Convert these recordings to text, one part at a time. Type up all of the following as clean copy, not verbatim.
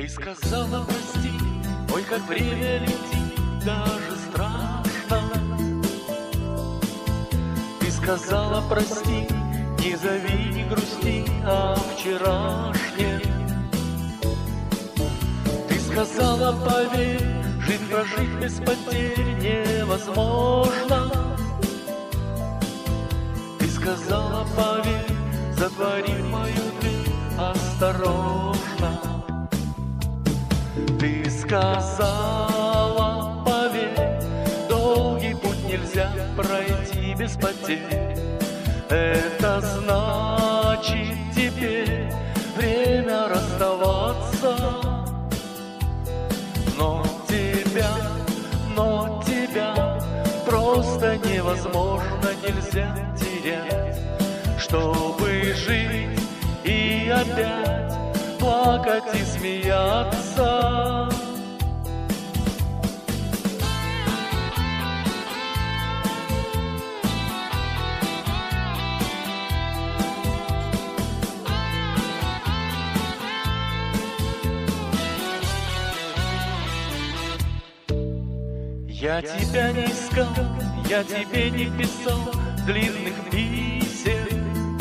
Ты сказала прости, ой, как время летит, даже страшно. Ты сказала прости, не зови, не грусти о вчерашнем. Ты сказала поверь, жизнь прожить без потерь невозможно. Ты сказала поверь, затвори мою дверь осторожно. Ты сказала поверь, долгий путь нельзя пройти без потерь. Это значит теперь время расставаться. Но тебя просто невозможно, нельзя терять. Чтобы жить и опять плакать и смеяться. Я тебя не искал, я тебе не писал длинных писем.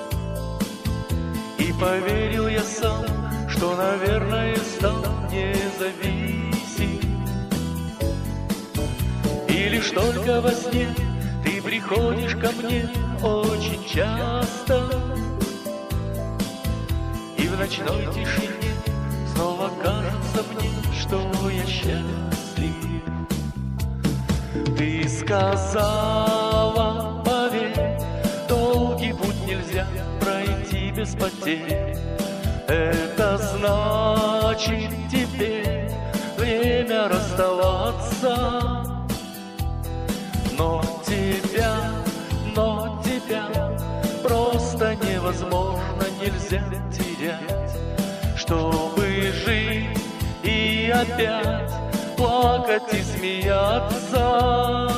И поверил я сам, что, наверное, стал независим. И лишь только во сне ты приходишь ко мне очень часто. И в ночной тишине снова кажется мне, что я счастлив. Ты сказала поверь, долгий путь нельзя пройти без потерь. Это значит теперь время расставаться. Но тебя просто невозможно, нельзя терять. Чтобы жить и опять плакать и смеяться.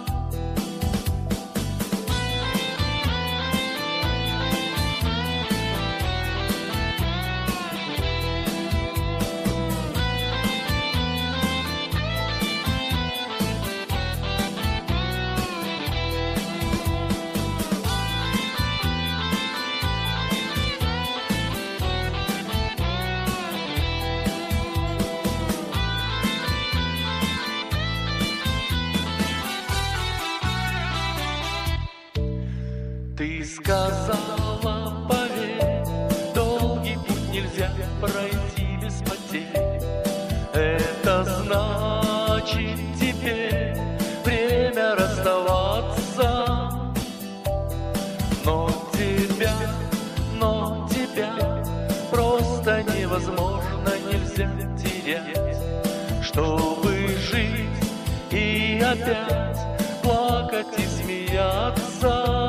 Ты сказала поверь, долгий путь нельзя пройти без потерь. Это значит теперь время расставаться. Но тебя просто невозможно, нельзя терять. Чтобы жить и опять плакать и смеяться.